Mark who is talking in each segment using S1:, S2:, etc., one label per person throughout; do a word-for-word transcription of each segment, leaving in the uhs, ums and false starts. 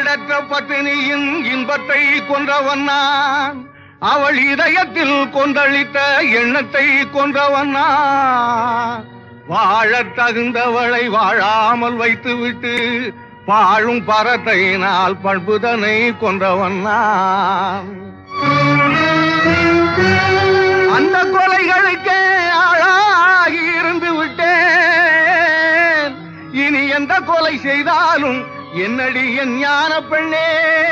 S1: ஈடற்ற பத்தினியின் இன்பத்தை கொன்றவன் நான், அவள் இதயத்தில் கொந்தளித்த எண்ணத்தை கொன்றவன் நான். வாழத் தகுந்தவளை வாழாமல் வைத்துவிட்டு பாழும் பரத்தையினால் பண்புதனை கொன்றவன் நான். அந்த கொலைகளுக்கே ஆளாகி இருந்து விட்டேன். இனி எந்த கொலை செய்தாலும் என்னடி என் ஞான பெண்ணே,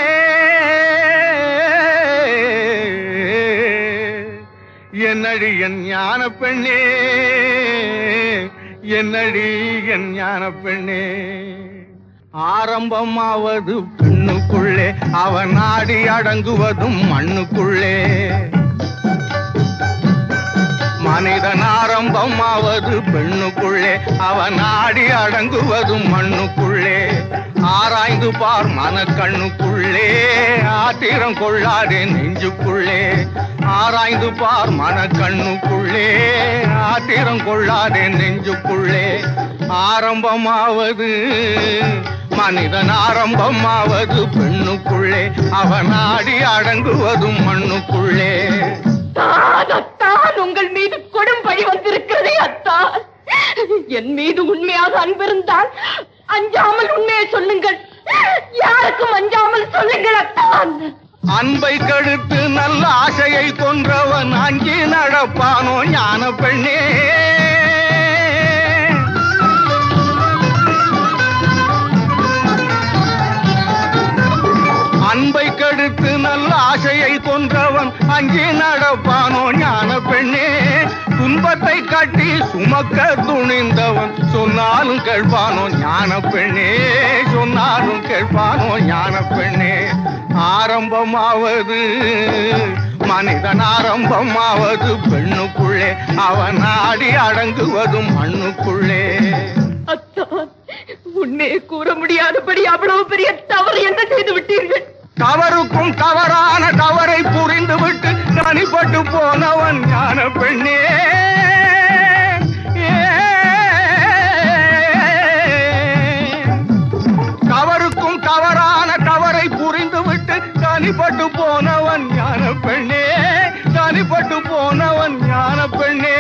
S1: என்னடி என் ஞான பெண்ணே, என்னடி என் ஞான பெண்ணே. ஆரம்பமாவது பெண்ணுக்குள்ளே, அவன் நாடி அடங்குவதும் மண்ணுக்குள்ளே. மனிதன் ஆரம்பமாவது பெண்ணுக்குள்ளே, அவன் நாடி அடங்குவதும் மண்ணுக்குள்ளே. ஆராய்ந்து பார் மனக்கண்ணுக்குள்ளே, ஆத்திரம் கொள்ளாதே நெஞ்சுக்குள்ளே. ஆராய்ந்து பார் மனக்கண்ணுக்குள்ளே, ஆத்திரம் கொள்ளாதே நெஞ்சுக்குள்ளே. ஆரம்பமாவது மனிதன் ஆரம்பமாவது பெண்ணுக்குள்ளே, அவன் நாடி அடங்குவதும் மண்ணுக்குள்ளே.
S2: அத்தான், உங்கள் மீது கொடும் பழி வந்திருக்கிறதே அத்தான். என் மீது உண்மையாக அன்பிருந்தால் அஞ்சாமல் உண்மையை சொல்லுங்கள், யாருக்கும் அஞ்சாமல் சொல்லுங்கள் அத்தான்.
S1: அன்பை கெடுத்து நல்ல ஆசையை கொன்றவன் அஞ்சி நடப்பானோ ஞான பெண்ணே. அன்பை கெடுத்து நல்ல ஆசையை கொன்றவன் அஞ்சி நடப்பானோ ஞான பெண்ணே. துன்பத்தை கட்டி சுமக்க துணிந்தவன் சொன்னாலும் கேட்பானோ ஞான பெண்ணே, சொன்னாலும் கேட்பானோ ஞான பெண்ணே. ஆரம்பமாவது மனிதன் ஆரம்பமாவது பெண்ணுக்குள்ளே, அவன் நாடி அடங்குவதும் மண்ணுக்குள்ளே.
S2: அத்தான், உண்மையை கூற முடியாதபடி அவ்வளவு பெரிய தவறு என்ன செய்து விட்டீர்கள்?
S1: தவறுக்கும் தவறான தவறை புரிந்துவிட்டு தனிப்பட்டு போனவன் ஞான பெண்ணே. தவறுக்கும் தவறான தவறை புரிந்துவிட்டு தனிப்பட்டு போனவன் ஞான பெண்ணே, தனிப்பட்டு போனவன் ஞான பெண்ணே.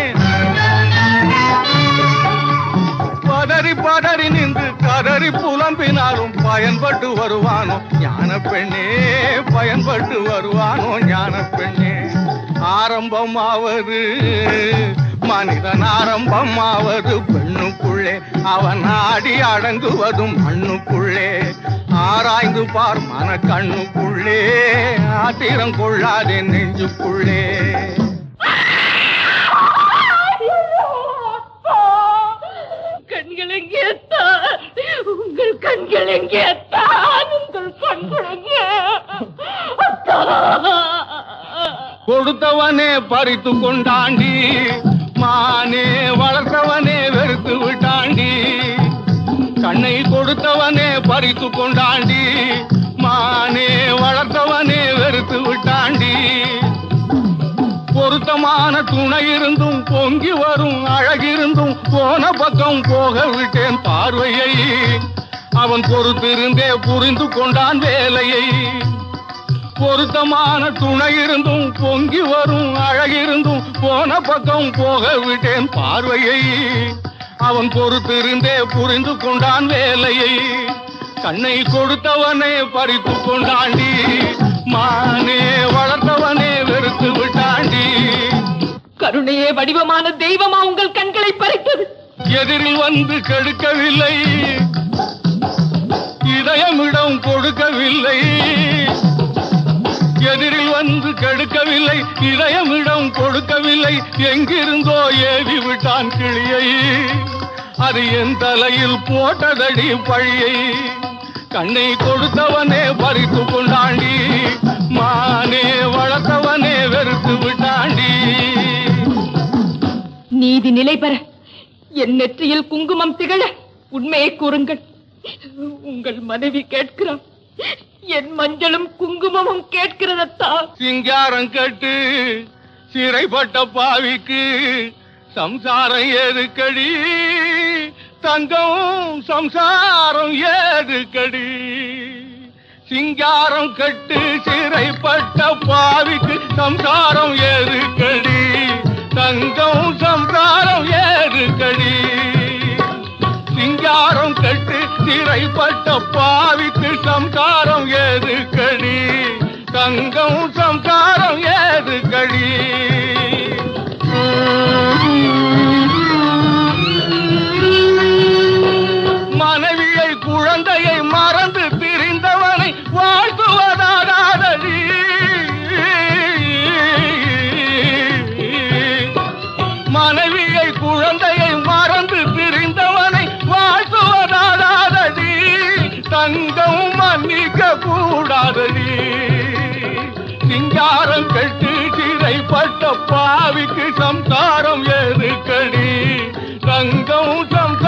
S1: பதறி பதறி நின்று கதறி புலம்பினாலும் பயன்பட்டு வருவானோ ஞான பெண்ணே, பயன்பட்டு வருவானோ ஞான பெண்ணே. ஆரம்பமாவது மனிதன் ஆரம்பமாவது பெண்ணுக்குள்ளே, அவன் நாடி அடங்குவதும் மண்ணுக்குள்ளே. ஆராய்ந்து பார் மனக்கண்ணுக்குள்ளே, ஆத்திரம் கொள்ளாதே நெஞ்சுக்குள்ளே.
S2: கண்கள் எங்கே தான்? உங்கள் கண்கள் எங்கே தான்? உங்கள் கண்கள் எங்கே?
S1: கொடுத்தவனே பறித்து கொண்டாண்டி, மானே வளர்த்தவனே வெறுத்து விட்டாண்டி. கண்ணை கொடுத்தவனே பறித்து கொண்டாண்டி, மானே வளர்த்தவனே வெறுத்து விட்டாண்டி. பொருத்தமான துணை இருந்தும் பொங்கி வரும் அழகிருந்தும் போன பக்கம் போக விட்டேன் பார்வையை. அவன் பொறுத்திருந்தே புரிந்து கொண்டான் வேலையை. பொருத்தமான துணை இருந்தும் பொங்கி வரும் அழகிருந்தும் போன பக்கம் போக விட்டேன் பார்வையை. அவன் பொறுத்திருந்தே புரிந்து கொண்டான் வேலையை. கண்ணை கொடுத்தவனே பறித்து கொண்டாண்டி, மானே வளர்த்தவனே வெறுத்து விட்டாண்டி.
S2: கருணையே வடிவமான தெய்வமா உங்கள் கண்களை பறித்தது?
S1: எதிரில் வந்து கெடுக்கவில்லை, இதயமிடம் கொடுக்கவில்லை. எதிரில் வந்து கெடுக்கவில்லை, இதயமிடம் கொடுக்கவில்லை. எங்கிருந்தோ ஏவி விட்டான் கிளியை, அது என் தலையில் போட்டதடி பழியை. கண்ணை கொடுத்தவனே பறித்து கொண்டாண்டி, மானே வளர்த்தவனே வெறுத்து விட்டாண்டி.
S2: நீதி நிலை பெற என் நெற்றியில் குங்குமம் திகழ உண்மையை கூறுங்கள். உங்கள் மனைவி கேட்கிறார், என் மஞ்சளும் குங்குமமும் கேட்கிறதா?
S1: சிங்காரம் கட்டு சிறைப்பட்ட பாவிக்கு சம்சாரம் ஏதுக்கடி, தங்கம் சம்சாரம் ஏதுக்கடி. சிங்காரம் கட்டு சிறைப்பட்ட பாவிக்கு சம்சாரம் ஏறுகடி, தங்கம் சம்சாரம் ஏறுகடி. சிங்காரம் கட்டு சிறைப்பட்ட பாவிக்கு சம்சாரம் ஏறுகடி, தங்கம் சம்சாரம் ஏறுகடி. மனைவியை குழந்தையை மறந்து திரிந்தவனை வாழ்த்துவதாகாதடி. மனைவியை குழந்தையை மறந்து திரிந்தவனை வாழ்த்துவதாகாதடி. தங்கம் மன்னிக்க கூடாதடி. சிங்காரம் கட்டு சிறைப்பட்ட பாவிக்கு சம்சாரம் ஏறுகடி, தங்கம் சம்